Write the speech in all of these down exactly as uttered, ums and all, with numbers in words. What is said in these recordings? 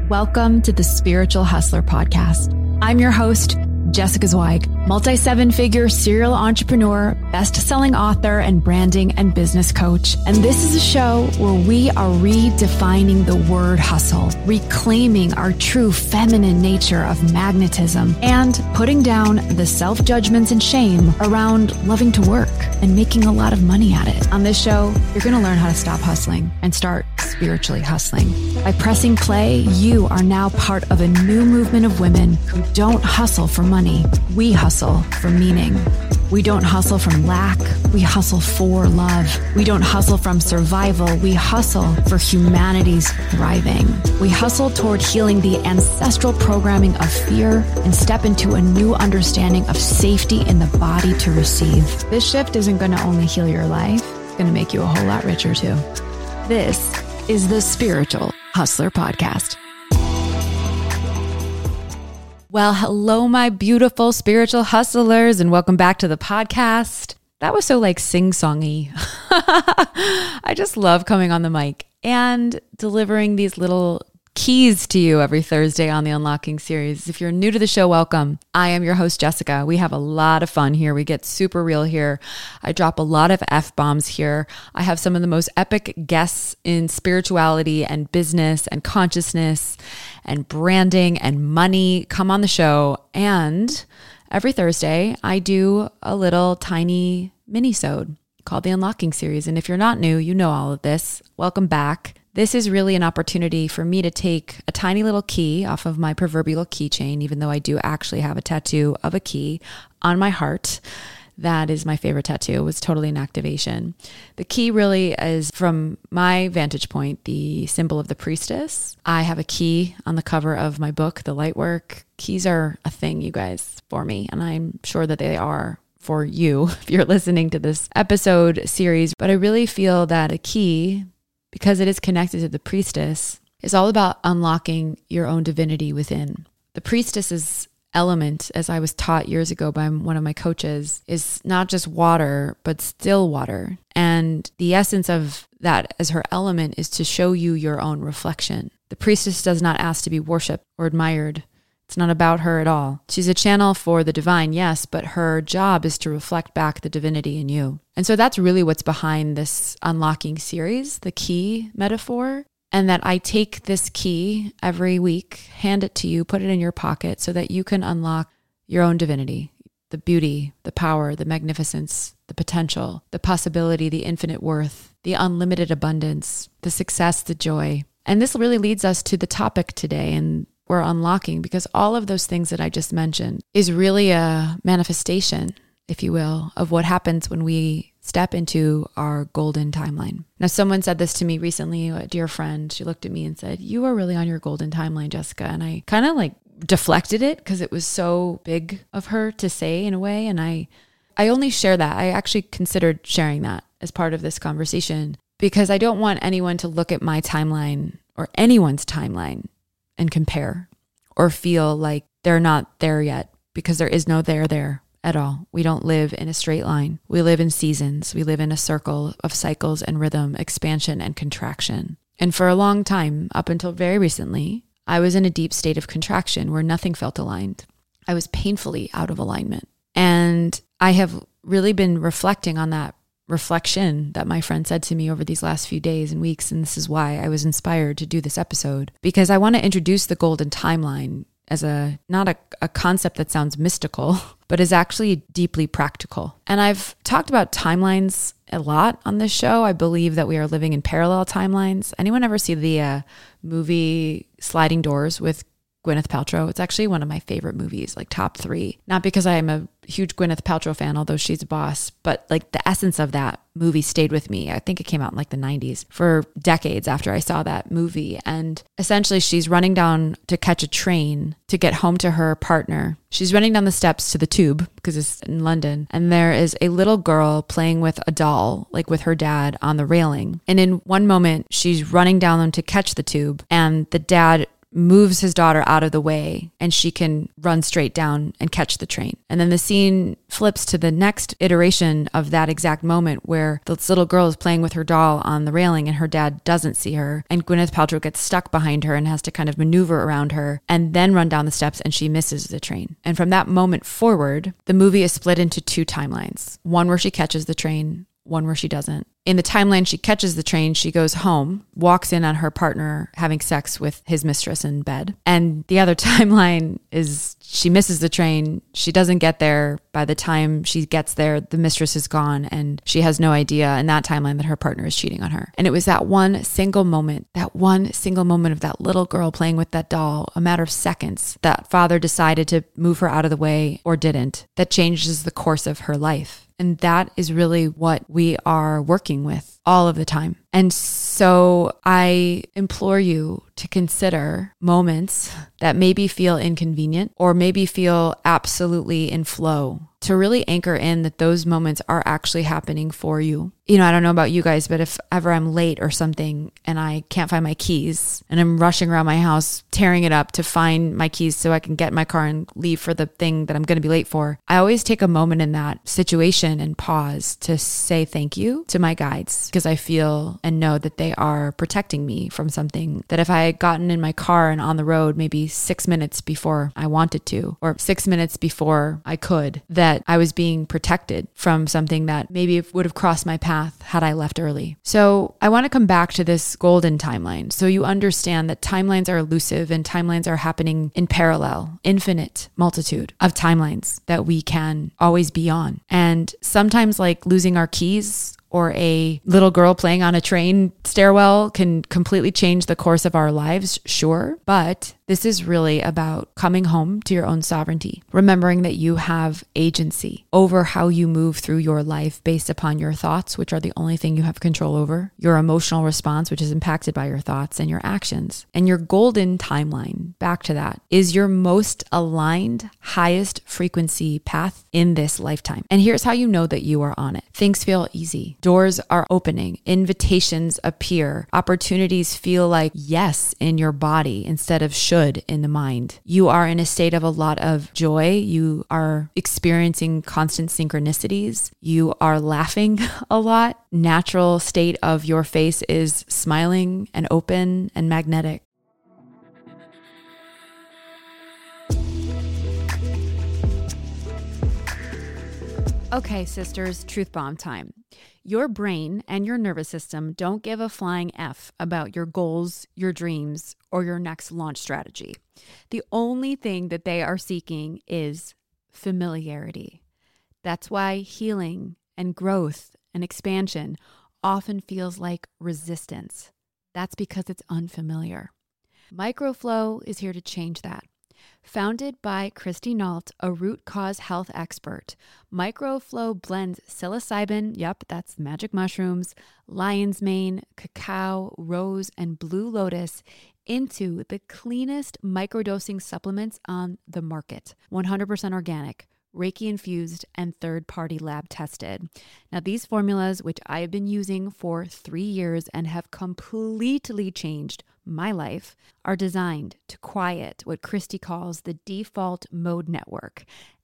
Welcome to the Spiritual Hustler Podcast. I'm your host, Jessica Zweig, multi-seven-figure serial entrepreneur, best-selling author, and branding and business coach. And this is a show where we are redefining the word hustle, reclaiming our true feminine nature of magnetism, and putting down the self-judgments and shame around loving to work and making a lot of money at it. On this show, you're going to learn how to stop hustling and start spiritually hustling. By pressing play, you are now part of a new movement of women who don't hustle for money. We hustle for meaning. We don't hustle from lack. We hustle for love. We don't hustle from survival. We hustle for humanity's thriving. We hustle toward healing the ancestral programming of fear and step into a new understanding of safety in the body to receive. This shift isn't going to only heal your life, it's going to make you a whole lot richer too. This is the Spiritual Hustler Podcast. Well, hello, my beautiful spiritual hustlers, and welcome back to the podcast. That was so like sing-songy. I just love coming on the mic and delivering these little keys to you every Thursday on the Unlocking series. If you're new to the show, welcome. I am your host, Jessica. We have a lot of fun here. We get super real here. I drop a lot of F-bombs here. I have some of the most epic guests in spirituality and business and consciousness and branding and money come on the show. And every Thursday, I do a little tiny mini-sode called the Unlocking series. And if you're not new, you know all of this. Welcome back. This is really an opportunity for me to take a tiny little key off of my proverbial keychain, even though I do actually have a tattoo of a key on my heart. That is my favorite tattoo. It was totally an activation. The key really is, from my vantage point, the symbol of the priestess. I have a key on the cover of my book, The Lightwork. Keys are a thing, you guys, for me, and I'm sure that they are for you if you're listening to this episode series. But I really feel that a key, because it is connected to the priestess, is all about unlocking your own divinity within. The priestess's element, as I was taught years ago by one of my coaches, is not just water, but still water. And the essence of that as her element is to show you your own reflection. The priestess does not ask to be worshipped or admired. It's not about her at all. She's a channel for the divine, yes, but her job is to reflect back the divinity in you. And so that's really what's behind this Unlocking series, the key metaphor, and that I take this key every week, hand it to you, put it in your pocket so that you can unlock your own divinity, the beauty, the power, the magnificence, the potential, the possibility, the infinite worth, the unlimited abundance, the success, the joy. And this really leads us to the topic today, and we're unlocking, because all of those things that I just mentioned is really a manifestation, if you will, of what happens when we step into our golden timeline. Now, someone said this to me recently, a dear friend. She looked at me and said, "You are really on your golden timeline, Jessica." And I kind of like deflected it because it was so big of her to say in a way. And I, I only share that. I actually considered sharing that as part of this conversation because I don't want anyone to look at my timeline or anyone's timeline and compare or feel like they're not there yet, because there is no there there at all. We don't live in a straight line. We live in seasons. We live in a circle of cycles and rhythm, expansion and contraction. And for a long time, up until very recently, I was in a deep state of contraction where nothing felt aligned. I was painfully out of alignment. And I have really been reflecting on that reflection that my friend said to me over these last few days and weeks. And this is why I was inspired to do this episode, because I want to introduce the golden timeline as a, not a, a concept that sounds mystical, but is actually deeply practical. And I've talked about timelines a lot on this show. I believe that we are living in parallel timelines. Anyone ever see the uh, movie Sliding Doors with Gwyneth Paltrow? It's actually one of my favorite movies, like top three. Not because I am a huge Gwyneth Paltrow fan, although she's a boss, but like the essence of that movie stayed with me. I think it came out in like the nineties, for decades after I saw that movie. And essentially she's running down to catch a train to get home to her partner. She's running down the steps to the Tube because it's in London. And there is a little girl playing with a doll, like with her dad on the railing. And in one moment, she's running down them to catch the Tube, and the dad moves his daughter out of the way and she can run straight down and catch the train. And then the scene flips to the next iteration of that exact moment where this little girl is playing with her doll on the railing and her dad doesn't see her. And Gwyneth Paltrow gets stuck behind her and has to kind of maneuver around her and then run down the steps, and she misses the train. And from that moment forward, the movie is split into two timelines. One where she catches the train, one where she doesn't. In the timeline she catches the train, she goes home, walks in on her partner having sex with his mistress in bed. And the other timeline is she misses the train. She doesn't get there. By the time she gets there, the mistress is gone and she has no idea in that timeline that her partner is cheating on her. And it was that one single moment, that one single moment of that little girl playing with that doll, a matter of seconds, that father decided to move her out of the way or didn't, that changes the course of her life. And that is really what we are working with all of the time. And so I implore you to consider moments that maybe feel inconvenient or maybe feel absolutely in flow, to really anchor in that those moments are actually happening for you. You know, I don't know about you guys, but if ever I'm late or something and I can't find my keys and I'm rushing around my house, tearing it up to find my keys so I can get in my car and leave for the thing that I'm going to be late for, I always take a moment in that situation and pause to say thank you to my guides, because I feel and know that they are protecting me from something that if I had gotten in my car and on the road maybe six minutes before I wanted to, or six minutes before I could, that I was being protected from something that maybe would have crossed my path had I left early. So I want to come back to this golden timeline so you understand that timelines are elusive and timelines are happening in parallel, infinite multitude of timelines that we can always be on. And sometimes, like losing our keys or a little girl playing on a train stairwell, can completely change the course of our lives, sure. But this is really about coming home to your own sovereignty, remembering that you have agency over how you move through your life based upon your thoughts, which are the only thing you have control over, your emotional response, which is impacted by your thoughts, and your actions. And your golden timeline, back to that, is your most aligned, highest frequency path in this lifetime. And here's how you know that you are on it. Things feel easy. Doors are opening. Invitations appear. Opportunities feel like yes in your body instead of should in the mind. You are in a state of a lot of joy. You are experiencing constant synchronicities. You are laughing a lot. Natural state of your face is smiling and open and magnetic. Okay, sisters, truth bomb time. Your brain and your nervous system don't give a flying F about your goals, your dreams, or your next launch strategy. The only thing that they are seeking is familiarity. That's why healing and growth and expansion often feels like resistance. That's because it's unfamiliar. Microflow is here to change that. Founded by Christy Nault, a root cause health expert, Microflow blends psilocybin, yep, that's magic mushrooms, lion's mane, cacao, rose, and blue lotus into the cleanest microdosing supplements on the market. one hundred percent organic, Reiki infused, and third-party lab tested. Now, these formulas, which I have been using for three years and have completely changed my life, are designed to quiet what Christy calls the default mode network,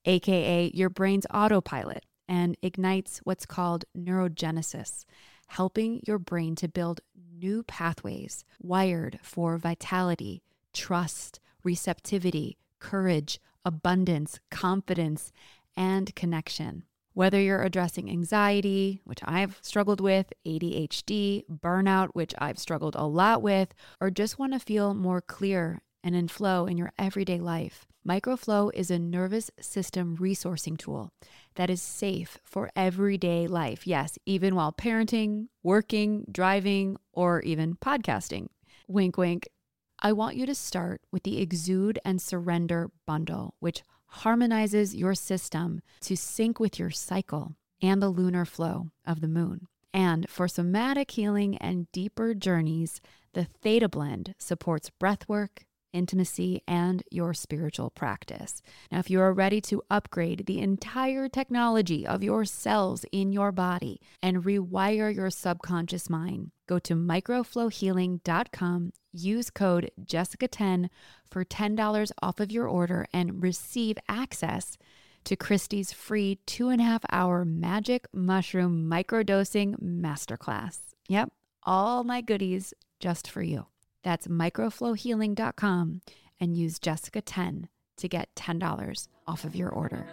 aka your brain's autopilot, and ignites what's called neurogenesis, helping your brain to build new pathways wired for vitality, trust, receptivity, courage, abundance, confidence, and connection. Whether you're addressing anxiety, which I've struggled with, A D H D, burnout, which I've struggled a lot with, or just want to feel more clear and in flow in your everyday life, Microflow is a nervous system resourcing tool that is safe for everyday life. Yes, even while parenting, working, driving, or even podcasting. Wink, wink. I want you to start with the Exude and Surrender bundle, which harmonizes your system to sync with your cycle and the lunar flow of the moon. And for somatic healing and deeper journeys, the Theta Blend supports breathwork, intimacy, and your spiritual practice. Now, if you are ready to upgrade the entire technology of your cells in your body and rewire your subconscious mind, go to microflow healing dot com, use code Jessica ten for ten dollars off of your order, and receive access to Christy's free two and a half hour magic mushroom microdosing masterclass. Yep, all my goodies just for you. That's microflow healing dot com and use Jessica ten to get ten dollars off of your order.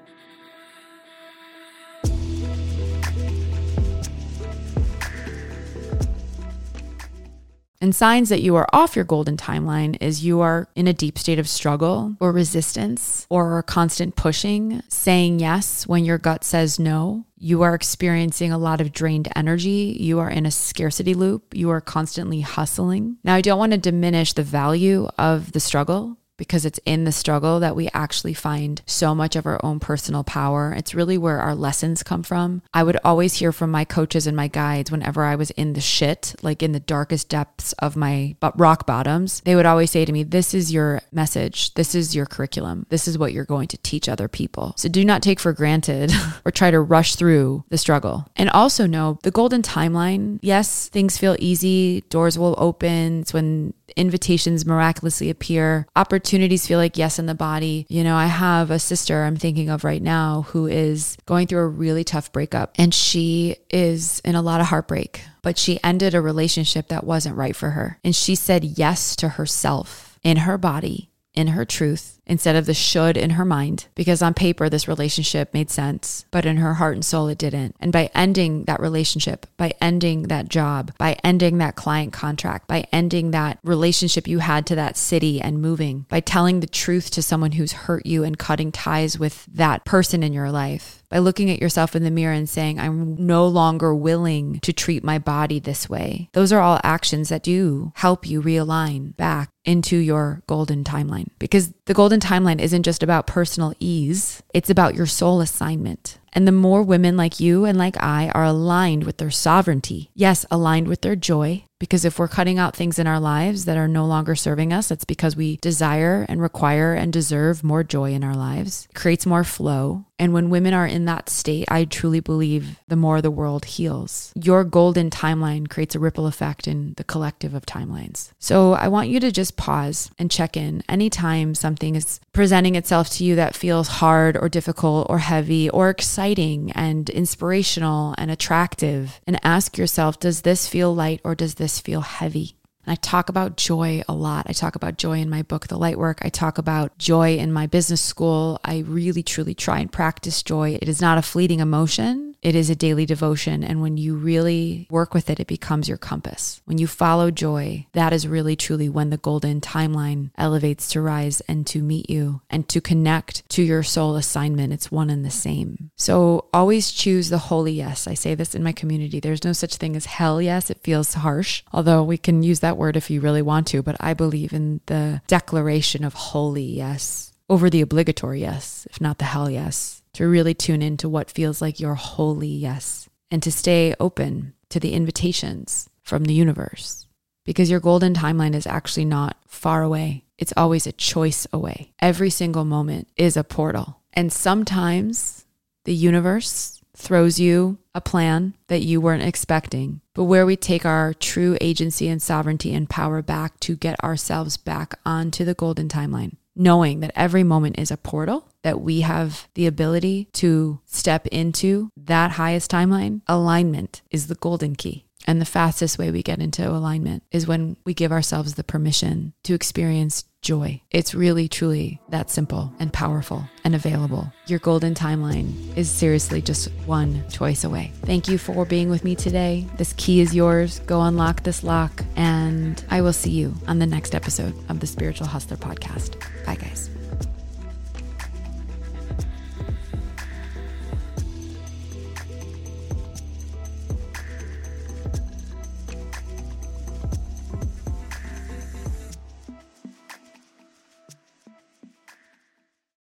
And signs that you are off your golden timeline is you are in a deep state of struggle or resistance or constant pushing, saying yes when your gut says no. You are experiencing a lot of drained energy. You are in a scarcity loop. You are constantly hustling. Now, I don't want to diminish the value of the struggle, because it's in the struggle that we actually find so much of our own personal power. It's really where our lessons come from. I would always hear from my coaches and my guides whenever I was in the shit, like in the darkest depths of my rock bottoms. They would always say to me, this is your message. This is your curriculum. This is what you're going to teach other people. So do not take for granted or try to rush through the struggle. And also know the golden timeline. Yes, things feel easy. Doors will open. It's when invitations miraculously appear. Opportunities feel like yes in the body. You know, I have a sister I'm thinking of right now who is going through a really tough breakup, and she is in a lot of heartbreak, but she ended a relationship that wasn't right for her. And she said yes to herself in her body, in her truth, instead of the should in her mind, because on paper, this relationship made sense, but in her heart and soul, it didn't. And by ending that relationship, by ending that job, by ending that client contract, by ending that relationship you had to that city and moving, by telling the truth to someone who's hurt you and cutting ties with that person in your life, by looking at yourself in the mirror and saying, I'm no longer willing to treat my body this way. Those are all actions that do help you realign back into your golden timeline, because the golden timeline isn't just about personal ease. It's about your soul assignment. And the more women like you and like I are aligned with their sovereignty, yes, aligned with their joy, because if we're cutting out things in our lives that are no longer serving us, it's because we desire and require and deserve more joy in our lives. It creates more flow. And when women are in that state, I truly believe the more the world heals. Your golden timeline creates a ripple effect in the collective of timelines. So I want you to just pause and check in anytime something is presenting itself to you that feels hard or difficult or heavy or exciting and inspirational and attractive, and ask yourself, does this feel light or does this feel heavy? And I talk about joy a lot. I talk about joy in my book, The Lightwork. I talk about joy in my business school. I really, truly try and practice joy. It is not a fleeting emotion. It is a daily devotion. And when you really work with it, it becomes your compass. When you follow joy, that is really, truly when the golden timeline elevates to rise and to meet you and to connect to your soul assignment. It's one and the same. So always choose the holy yes. I say this in my community. There's no such thing as hell yes. It feels harsh, although we can use that word if you really want to, but I believe in the declaration of holy yes over the obligatory yes, if not the hell yes, to really tune into what feels like your holy yes and to stay open to the invitations from the universe, because your golden timeline is actually not far away. It's always a choice away. Every single moment is a portal. And sometimes the universe throws you a plan that you weren't expecting, but where we take our true agency and sovereignty and power back to get ourselves back onto the golden timeline, knowing that every moment is a portal, that we have the ability to step into that highest timeline. Alignment is the golden key. And the fastest way we get into alignment is when we give ourselves the permission to experience joy. It's really, truly that simple and powerful and available. Your golden timeline is seriously just one choice away. Thank you for being with me today. This key is yours. Go unlock this lock, and I will see you on the next episode of the Spiritual Hustler Podcast. Bye, guys.